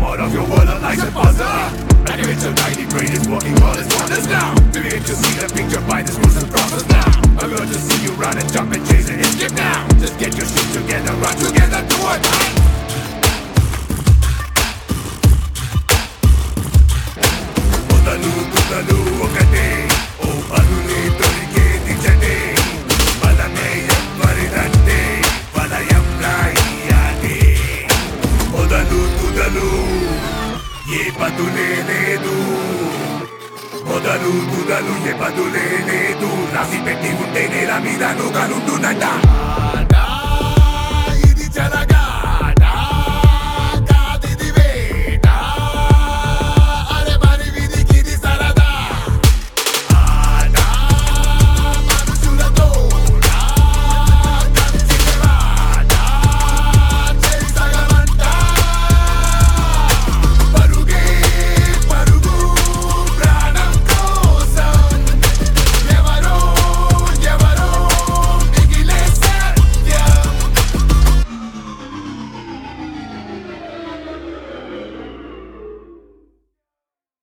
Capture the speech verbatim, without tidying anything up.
part of your world, a lies and puzzle. Activate your tiny brain, is working all its wonders now. Maybe to see the picture by this rules and process now. I'm going to see you run and jump and chase and escape now. Just get your shit together, run together, do it. Kudalu, kudalu, okate. Oh, aduni torike dijate. Balame yammaridante. Balayam raiyate. Kudalu, kudalu. Ye padule ledu. Kudalu, kudalu, ye padule ledu. Rasi petti unte nela mida no galuntunanta.